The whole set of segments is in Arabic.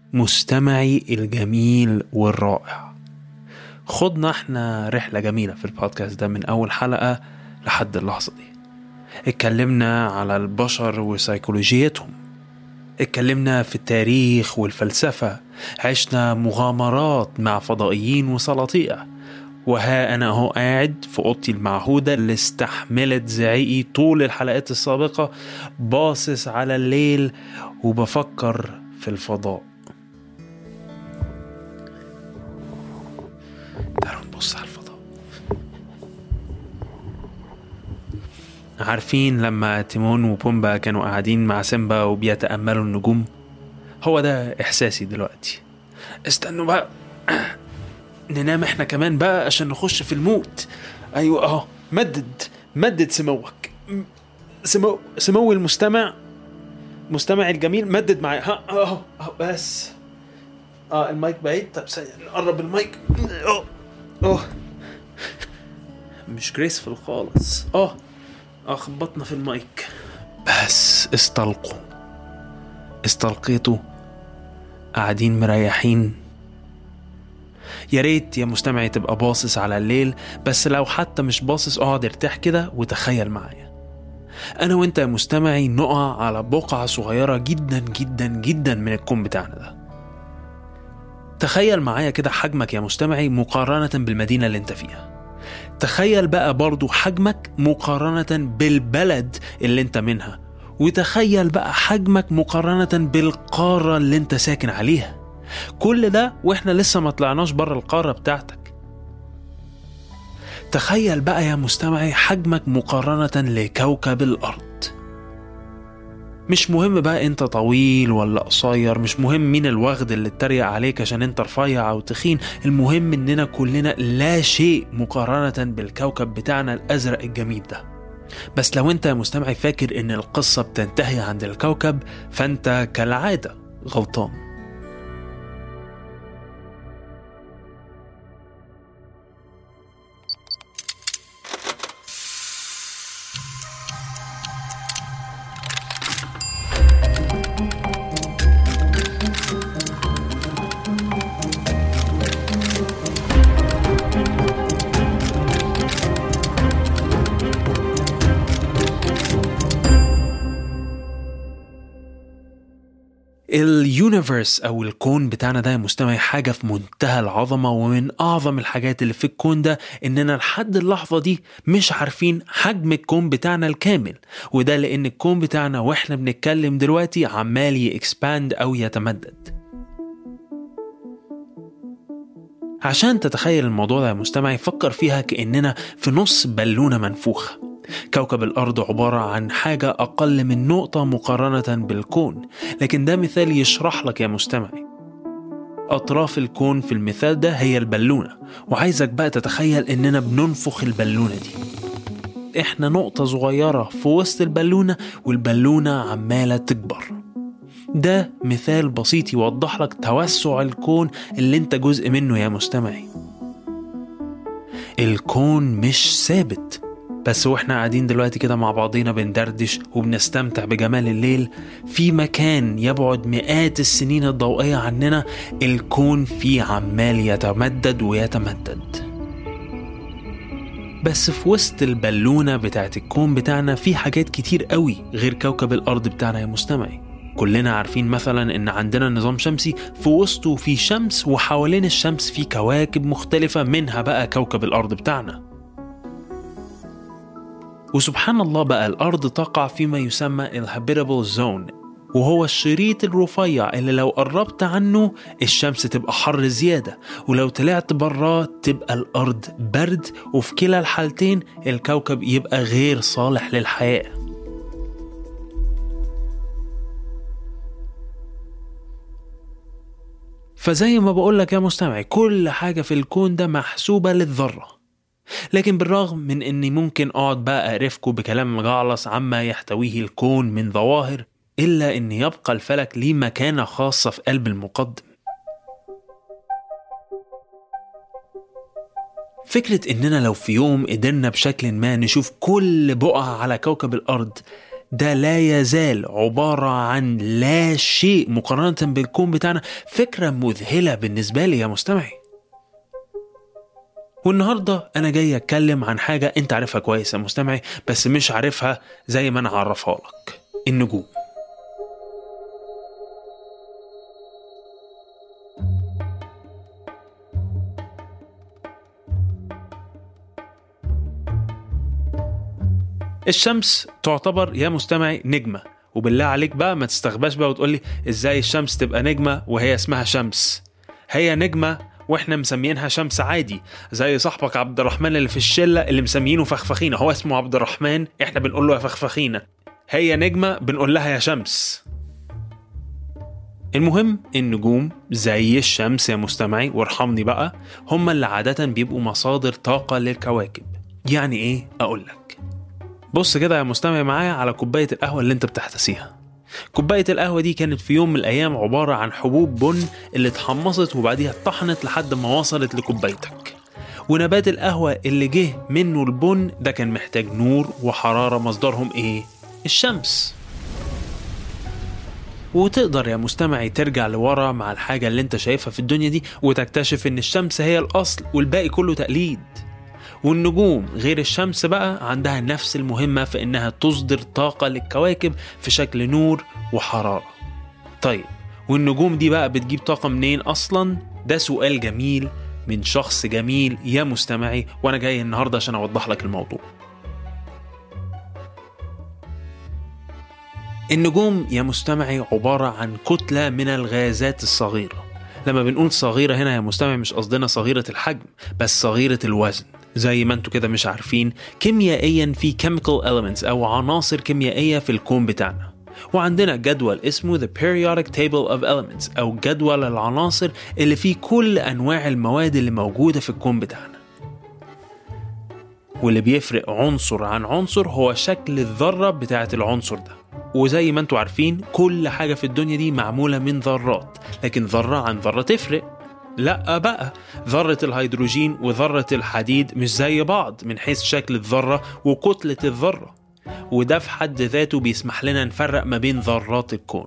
مستمعي الجميل والرائع، خدنا احنا رحلة جميلة في البودكاست ده من أول حلقة لحد اللحظة دي. اتكلمنا على البشر وسيكولوجيتهم، اتكلمنا في التاريخ والفلسفة، عشنا مغامرات مع فضائيين وسلاطية، وها أنا هو قاعد في أوضتي المعهودة اللي استحملت زعيقي طول الحلقات السابقة، باصص على الليل وبفكر في الفضاء. تعالوا نبص على الفضاء. عارفين لما تيمون وبومبا كانوا قاعدين مع سيمبا وبيتأملوا النجوم؟ هو ده إحساسي دلوقتي. استنوا بقى ننام احنا كمان بقى عشان نخش في الموت. ايوه اهو، مدد سموك، سمو المستمع الجميل، مدد معايا. ها اهو بس المايك بعيد. طب نقرب المايك. مش جريسفل خالص. خبطنا في المايك. بس استلقيتوا قاعدين مريحين. يا ريت يا مستمعي تبقى باصص على الليل، بس لو حتى مش باصص اقعد ارتاح كده وتخيل معايا. انا وانت يا مستمعي نقع على بقعة صغيرة جدا جدا جدا من الكون بتاعنا ده. تخيل معايا كده حجمك يا مستمعي مقارنة بالمدينة اللي انت فيها. تخيل بقى برضو حجمك مقارنة بالبلد اللي انت منها، وتخيل بقى حجمك مقارنة بالقارة اللي انت ساكن عليها. كل ده واحنا لسه ما طلعناش بره القارة بتاعتك. تخيل بقى يا مستمعي حجمك مقارنة لكوكب الأرض. مش مهم بقى انت طويل ولا قصير، مش مهم مين الوغد اللي اتريق عليك عشان انت رفيع او تخين، المهم اننا كلنا لا شيء مقارنة بالكوكب بتاعنا الازرق الجميل ده. بس لو انت يا مستمعي فاكر ان القصة بتنتهي عند الكوكب، فانت كالعادة غلطان. اليونيفرس أو الكون بتاعنا ده يا مستمعي حاجة في منتهى العظمة، ومن أعظم الحاجات اللي في الكون ده إننا لحد اللحظة دي مش عارفين حجم الكون بتاعنا الكامل. وده لأن الكون بتاعنا وإحنا بنتكلم دلوقتي عمال يكسباند أو يتمدد. عشان تتخيل الموضوع ده يا مستمعي فكر فيها كأننا في نص بالونة منفوخة. كوكب الأرض عبارة عن حاجة أقل من نقطة مقارنة بالكون، لكن ده مثال يشرح لك يا مستمعي. أطراف الكون في المثال ده هي البالونة، وعايزك بقى تتخيل إننا بننفخ البالونة دي. إحنا نقطة صغيرة في وسط البالونة، والبالونة عمالة تكبر. ده مثال بسيط يوضح لك توسع الكون اللي انت جزء منه يا مستمعي. الكون مش ثابت، بس واحنا قاعدين دلوقتي كده مع بعضينا بندردش وبنستمتع بجمال الليل، في مكان يبعد مئات السنين الضوئية عننا الكون فيه عمال يتمدد ويتمدد. بس في وسط البالونة بتاعت الكون بتاعنا في حاجات كتير قوي غير كوكب الأرض بتاعنا يا مستمعي. كلنا عارفين مثلا ان عندنا نظام شمسي في وسطه في شمس، وحوالين الشمس في كواكب مختلفة، منها بقى كوكب الأرض بتاعنا. وسبحان الله بقى الأرض تقع فيما يسمى الهابيتابل زون، وهو الشريط الرفيع اللي لو قربت عنه الشمس تبقى حر زيادة، ولو طلعت براه تبقى الأرض برد، وفي كلا الحالتين الكوكب يبقى غير صالح للحياة. فزي ما بقولك يا مستمعي كل حاجة في الكون ده محسوبة للذرة. لكن بالرغم من اني ممكن اقعد بقى اعرفكم بكلام مجعلص عما يحتويه الكون من ظواهر، الا ان يبقى الفلك ليه مكانة خاصة في قلب المقدم. فكرة اننا لو في يوم قدرنا بشكل ما نشوف كل بقعة على كوكب الارض ده لا يزال عبارة عن لا شيء مقارنة بالكون بتاعنا. فكرة مذهلة بالنسبة لي يا مستمعي. والنهاردة أنا جاي أتكلم عن حاجة أنت عارفها كويس يا مستمعي، بس مش عارفها زي ما أنا عرفها لك: النجوم. الشمس تعتبر يا مستمعي نجمة، وبالله عليك بقى ما تستغباش بقى وتقولي إزاي الشمس تبقى نجمة وهي اسمها شمس. هي نجمة واحنا مسميينها شمس عادي، زي صاحبك عبد الرحمن اللي في الشلة اللي مسميينه فخفخينة. هو اسمه عبد الرحمن، احنا بنقول له يا فخفخينة. هي نجمة بنقول لها يا شمس. المهم النجوم زي الشمس يا مستمعي، وارحمني بقى، هم اللي عادة بيبقوا مصادر طاقة للكواكب. يعني ايه؟ اقولك. بص كده يا مستمع معايا على كوباية القهوة اللي انت بتحتسيها. كوباية القهوة دي كانت في يوم من الأيام عبارة عن حبوب بن اللي اتحمصت وبعديها اتطحنت لحد ما وصلت لكوبايتك. ونبات القهوة اللي جه منه البن ده كان محتاج نور وحرارة، مصدرهم ايه؟ الشمس. وتقدر يا مستمعي ترجع لورا مع الحاجة اللي انت شايفها في الدنيا دي وتكتشف ان الشمس هي الأصل والباقي كله تقليد. والنجوم غير الشمس بقى عندها نفس المهمة في إنها تصدر طاقة للكواكب في شكل نور وحرارة. طيب والنجوم دي بقى بتجيب طاقة منين أصلا؟ ده سؤال جميل من شخص جميل يا مستمعي، وأنا جاي النهاردة عشان أوضح لك الموضوع. النجوم يا مستمعي عبارة عن كتلة من الغازات الصغيرة. لما بنقول صغيرة هنا يا مستمع مش قصدنا صغيرة الحجم، بس صغيرة الوزن. زي ما انتوا كده مش عارفين، كيميائيا في chemical elements أو عناصر كيميائية في الكون بتاعنا. وعندنا جدول اسمه The Periodic Table of Elements أو جدول العناصر اللي فيه كل أنواع المواد اللي موجودة في الكون بتاعنا. واللي بيفرق عنصر عن عنصر هو شكل الذرة بتاعة العنصر ده. وزي ما انتوا عارفين كل حاجة في الدنيا دي معمولة من ذرات، لكن ذرة عن ذرة تفرق. لا بقى، ذرة الهيدروجين وذرة الحديد مش زي بعض من حيث شكل الذرة وكتلة الذرة، وده في حد ذاته بيسمح لنا نفرق ما بين ذرات الكون.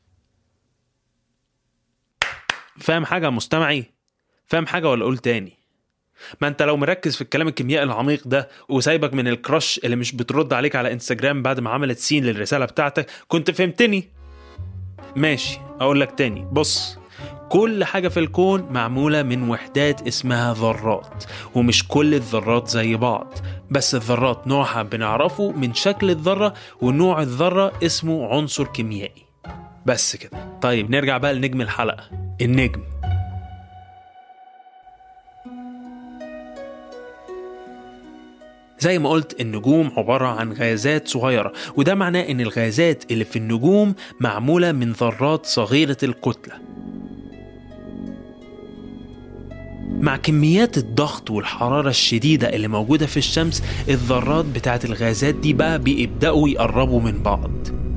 فاهم حاجة مستمعي؟ فاهم حاجة ولا أقول تاني؟ ما انت لو مركز في الكلام الكيميائي العميق ده وسايبك من الكراش اللي مش بترد عليك على انستجرام بعد ما عملت سين للرسالة بتاعتك كنت فهمتني. ماشي، اقول لك تاني. بص، كل حاجة في الكون معمولة من وحدات اسمها ذرات، ومش كل الذرات زي بعض، بس الذرات نوعها بنعرفه من شكل الذرة، ونوع الذرة اسمه عنصر كيميائي. بس كده. طيب نرجع بقى لنجم الحلقة، النجم. زي ما قلت النجوم عبارة عن غازات صغيرة، وده معناه ان الغازات اللي في النجوم معمولة من ذرات صغيرة الكتلة. مع كميات الضغط والحرارة الشديدة اللي موجودة في الشمس، الذرات بتاعت الغازات دي بقى بيبدأوا يقربوا من بعض.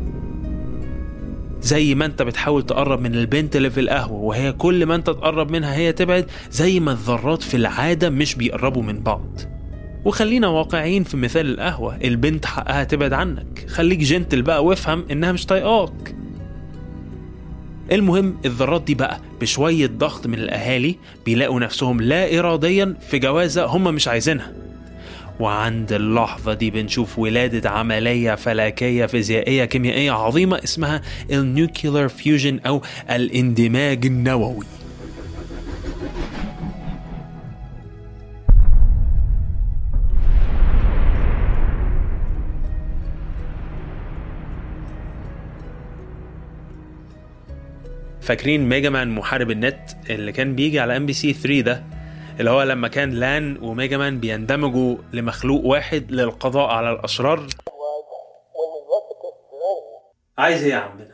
زي ما انت بتحاول تقرب من البنت اللي في القهوة وهي كل ما انت تقرب منها هي تبعد، زي ما الذرات في العادة مش بيقربوا من بعض. وخلينا واقعيين في مثال القهوة، البنت حقها تبعد عنك، خليك جنتل بقى وافهم انها مش طايقاك. المهم الذرات دي بقى بشوية ضغط من الأهالي بيلاقوا نفسهم لا إراديا في جوازة هم مش عايزينها. وعند اللحظة دي بنشوف ولادة عملية فلكية فيزيائية كيميائية عظيمة اسمها النيوكلير فيوجن أو الاندماج النووي. فاكرين ميجا مان محارب النت اللي كان بيجي على MBC 3 ده، اللي هو لما كان لان وميجا مان بيندمجوا لمخلوق واحد للقضاء على الأشرار؟ عايز ايه يا عمنا؟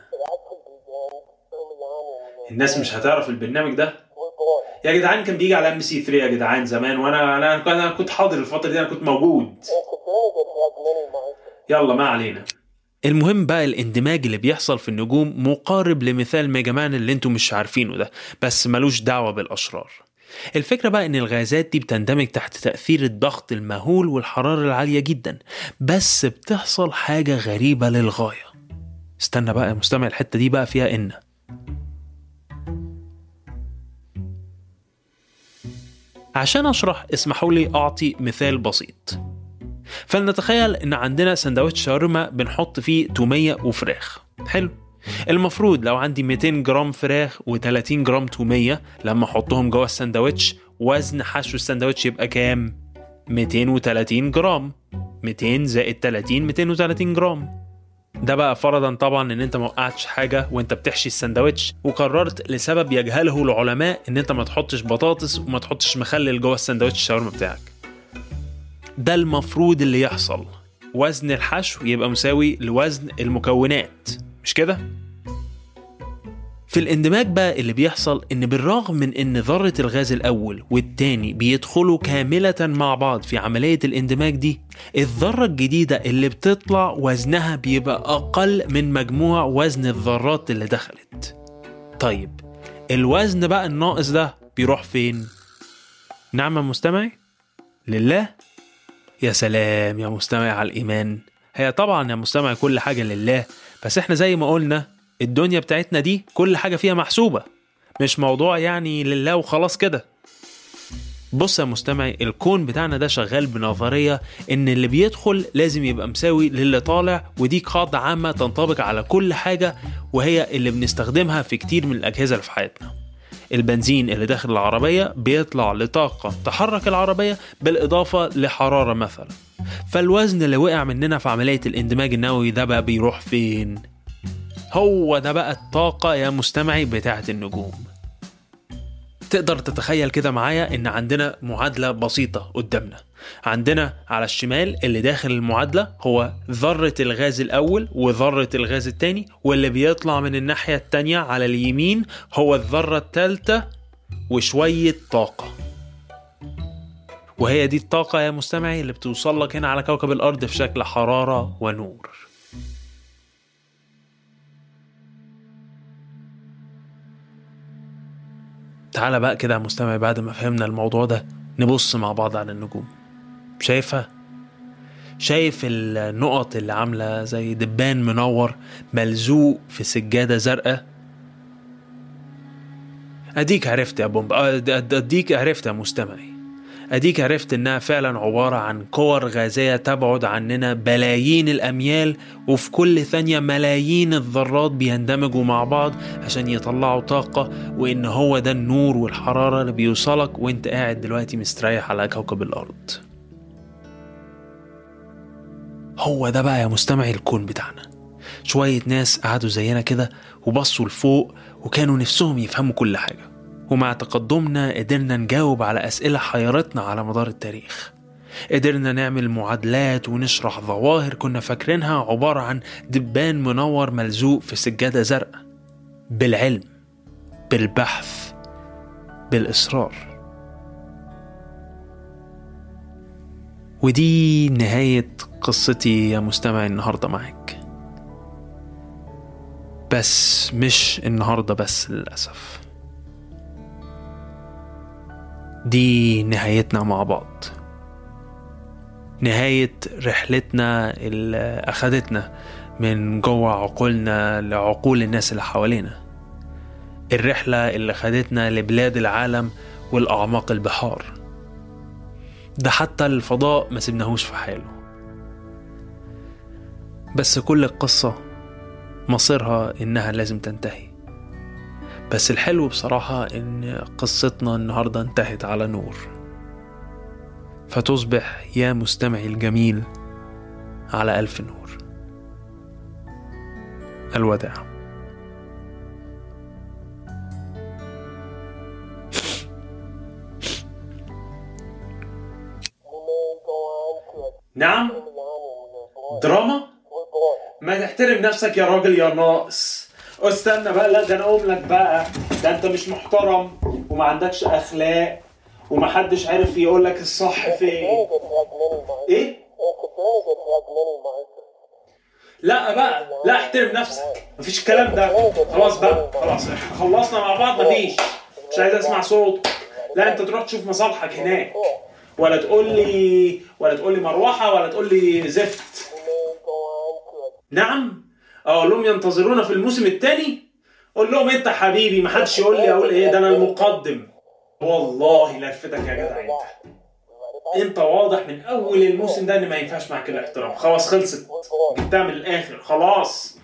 الناس مش هتعرف البرنامج ده يا جدعان. كان بيجي على MBC 3 يا جدعان زمان، وانا كنت حاضر الفترة دي، انا كنت موجود. يلا ما علينا. المهم بقى الاندماج اللي بيحصل في النجوم مقارب لمثال ميجا مان اللي انتم مش عارفينه ده، بس ملوش دعوة بالأشرار. الفكرة بقى ان الغازات دي بتندمج تحت تأثير الضغط المهول والحرارة العالية جدا، بس بتحصل حاجة غريبة للغاية. استنى بقى يا مستمع، الحتة دي بقى فيها إن عشان أشرح اسمحوا لي أعطي مثال بسيط. فلنتخيل إن عندنا سندوتش شاورما بنحط فيه تومية وفراخ. حلو. المفروض لو عندي 200 جرام فراخ و30 جرام تومية، لما أحطهم جوه السندوتش وزن حشو السندوتش يبقى كام؟ 230 جرام. 200 زائد 30 230 جرام. ده بقى فرضا طبعا ان انت موقعتش حاجة وانت بتحشي السندوتش، وقررت لسبب يجهله العلماء ان انت ما تحطش بطاطس وما تحطش مخلل جوه السندوتش الشاورما بتاعك. ده المفروض اللي يحصل، وزن الحشو يبقى مساوي لوزن المكونات، مش كده؟ في الاندماج بقى اللي بيحصل ان بالرغم من ان ذرة الغاز الاول والتاني بيدخلوا كاملة مع بعض في عملية الاندماج دي، الذرة الجديدة اللي بتطلع وزنها بيبقى اقل من مجموع وزن الذرات اللي دخلت. طيب الوزن بقى الناقص ده بيروح فين؟ نعم يا مستمعي؟ لله؟ يا سلام يا مستمعي على الإيمان. هي طبعا يا مستمعي كل حاجة لله، بس احنا زي ما قلنا الدنيا بتاعتنا دي كل حاجة فيها محسوبة، مش موضوع يعني لله وخلاص كده. بص يا مستمعي، الكون بتاعنا ده شغال بنظرية ان اللي بيدخل لازم يبقى مساوي للي طالع، ودي قاعدة عامة تنطبق على كل حاجة، وهي اللي بنستخدمها في كتير من الأجهزة اللي في حياتنا. البنزين اللي داخل العربية بيطلع لطاقة تحرك العربية بالإضافة لحرارة مثلا. فالوزن اللي وقع مننا في عملية الاندماج النووي ده بقى بيروح فين؟ هو ده بقى الطاقة يا مستمعي بتاعة النجوم. تقدر تتخيل كده معايا ان عندنا معادلة بسيطة قدامنا. عندنا على الشمال اللي داخل المعادلة هو ذرة الغاز الاول وذرة الغاز التاني، واللي بيطلع من الناحية التانية على اليمين هو الذرة التالتة وشوية طاقة. وهي دي الطاقة يا مستمعي اللي بتوصل لك هنا على كوكب الأرض في شكل حرارة ونور. تعال بقى كده يا مستمعي، بعد ما فهمنا الموضوع ده نبص مع بعض على النجوم. شايفها؟ شايف النقط اللي عاملة زي دبان منور ملزوق في سجادة زرقاء؟ أديك عرفت يا بومب، أديك عرفت يا مستمعي، أديك عرفت إنها فعلا عبارة عن كور غازية تبعد عننا بلايين الأميال، وفي كل ثانية ملايين الذرات بيندمجوا مع بعض عشان يطلعوا طاقة، وإن هو ده النور والحرارة اللي بيوصلك وإنت قاعد دلوقتي مستريح على كوكب الأرض. هو ده بقى يا مستمعي الكون بتاعنا. شوية ناس قعدوا زينا كده وبصوا لفوق وكانوا نفسهم يفهموا كل حاجة، ومع تقدمنا قدرنا نجاوب على أسئلة حيرتنا على مدار التاريخ. قدرنا نعمل معادلات ونشرح ظواهر كنا فاكرينها عبارة عن دبان منور ملزوق في سجادة زرقاء، بالعلم، بالبحث، بالإصرار. ودي نهاية قصتي يا مستمع النهاردة معك، بس مش النهاردة بس للأسف. دي نهايتنا مع بعض، نهاية رحلتنا اللي أخدتنا من جوه عقولنا لعقول الناس اللي حوالينا، الرحلة اللي خدتنا لبلاد العالم والأعماق البحار. ده حتى الفضاء ما سبناهوش في حاله. بس كل القصة مصيرها إنها لازم تنتهي. بس الحلو بصراحة إن قصتنا النهاردة انتهت على نور، فتصبح يا مستمعي الجميل على ألف نور. الوداع. نعم؟ دراما؟ ما تحترم نفسك يا راجل يا ناقص. استنى بقى، لا ده انا اقوم لك بقى. ده انت مش محترم وما عندكش اخلاق ومحدش عارف يقول لك الصح فين. ايه؟ لا بقى، لا احترم نفسك، مفيش الكلام ده. خلاص بقى، خلاص احنا خلصنا مع بعض، مفيش، مش عايز اسمع صوت. لا انت تروح تشوف مصالحك هناك، ولا تقول لي مروحه، ولا تقول لي زفت. نعم، اقول لهم ينتظرونا في الموسم الثاني؟ قول لهم انت حبيبي، ما حدش يقول لي اقول ايه، ده انا المقدم. والله لفتك يا جدع انت واضح من اول الموسم ده ان ما ينفعش معك الاحترام. خلاص خلصت، جبتها من الاخر خلاص.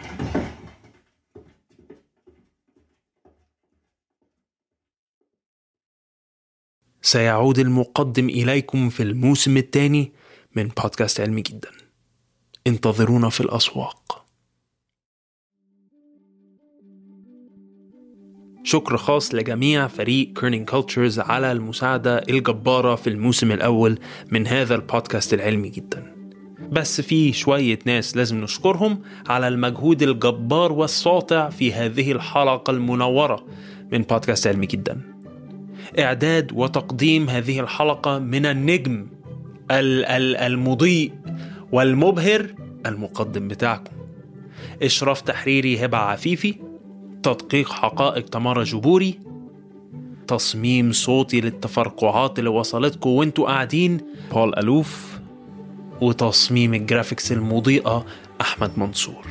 سيعود المقدم إليكم في الموسم الثاني من بودكاست علمي جدا. انتظرونا في الأسواق. شكر خاص لجميع فريق كيرنينج كولتشرز على المساعدة الجبارة في الموسم الأول من هذا البودكاست العلمي جدا. بس في شوية ناس لازم نشكرهم على المجهود الجبار والساطع في هذه الحلقة المنورة من بودكاست علمي جدا. إعداد وتقديم هذه الحلقة من النجم المضيء والمبهر المقدم بتاعكم. إشراف تحريري هبة عفيفي، تدقيق حقائق تمارا جبوري، تصميم صوتي للتفرقعات اللي وصلتكم وانتوا قاعدين بول ألوف، وتصميم الجرافيكس المضيئة أحمد منصور.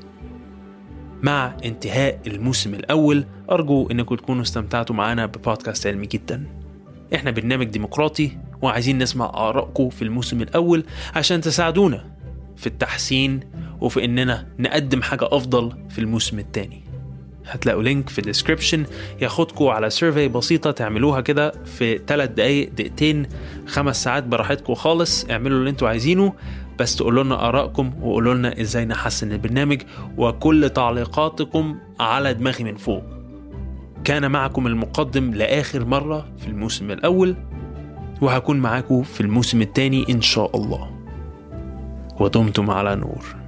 مع انتهاء الموسم الأول أرجو أنكم تكونوا استمتعتوا معنا ببودكاست علمي جدا. إحنا برنامج ديمقراطي وعايزين نسمع آرائكم في الموسم الأول عشان تساعدونا في التحسين وفي إننا نقدم حاجة أفضل في الموسم الثاني. هتلاقوا لينك في الديسكريبشن ياخدكم على سيرفي بسيطة تعملوها كده في 3 دقايق، دقيقتين، 5 ساعات براحتكم خالص. اعملوا اللي انتوا عايزينه، بس تقولوا لنا آرائكم وقولوا لنا ازاي نحسن البرنامج، وكل تعليقاتكم على دماغي من فوق. كان معكم المقدم لآخر مرة في الموسم الأول، وهكون معاكم في الموسم الثاني إن شاء الله. ودمتم على نور.